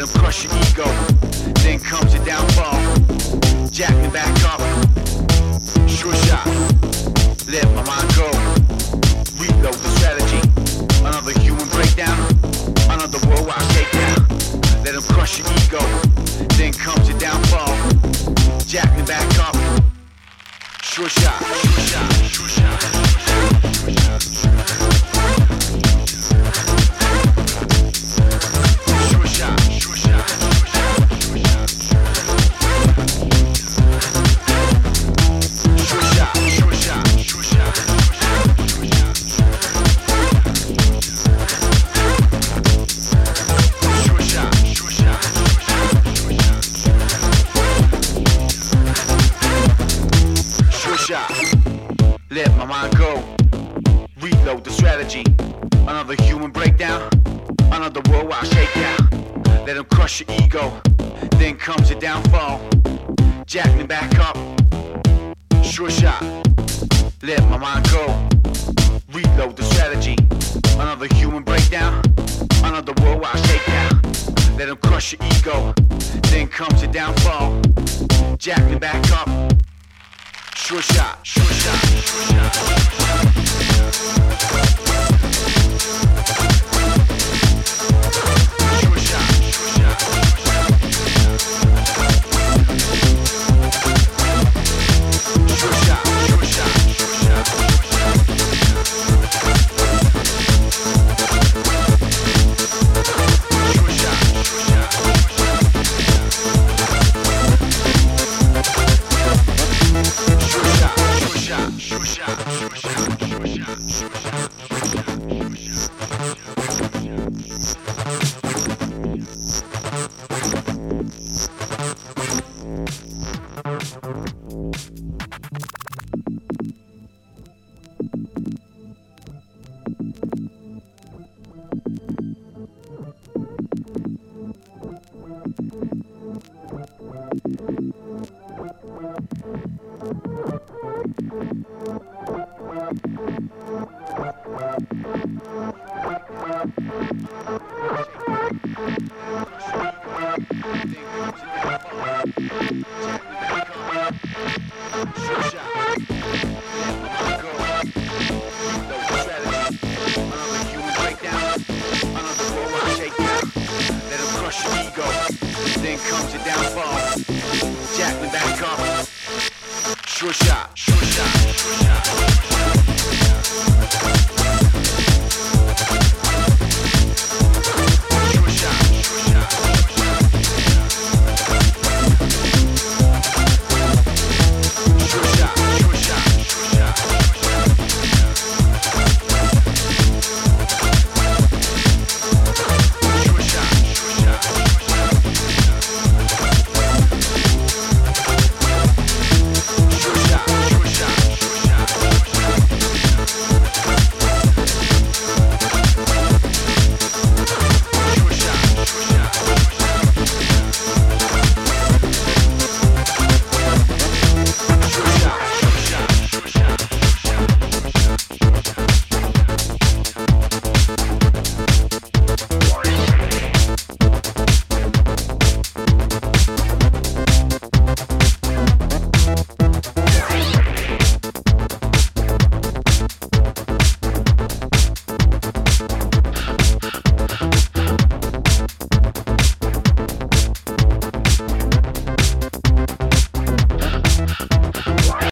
them crush your ego. Then comes your downfall. Jack me back up. Sure shot. Let my mind go. Reload the strategy. Another human breakdown. Another worldwide takedown. Let them crush your ego. Then comes your downfall. Jack me back up. Sure shot. Sure shot. Sure shot. Sure shot. Sure shot. Sure shot. Let my mind go. Reload the strategy. Another human breakdown. Another worldwide shakedown. Let them crush your ego. Then comes your downfall. Jack me back up. Sure shot. Let my mind go. Reload the strategy. Another human breakdown. Another worldwide shakedown. Let them crush your ego. Then comes your downfall. Jack me back up. Sure shot, sure shot, sure shot. Sure shot, sure shot. Sure shot, sure shot, sure shot. Sure shot, sure shot. Sure shot, sure shot, sure shot, sure shot. Then comes your downfall. Jack me back up. Sure shot, sure shot, sure shot.